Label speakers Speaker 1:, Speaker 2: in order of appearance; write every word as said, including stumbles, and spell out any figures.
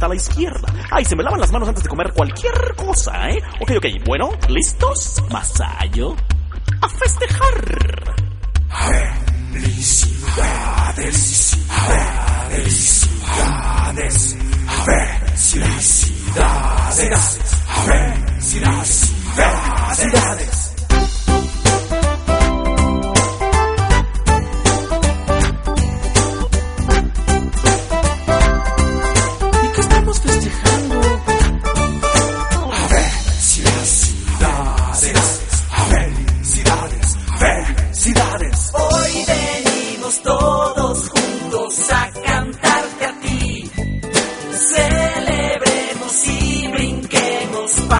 Speaker 1: a la izquierda. Ay, se me lavan las manos antes de comer cualquier cosa, ¿eh? Ok, ok, bueno, ¿listos? Vasallo, a festejar.
Speaker 2: Felicidades.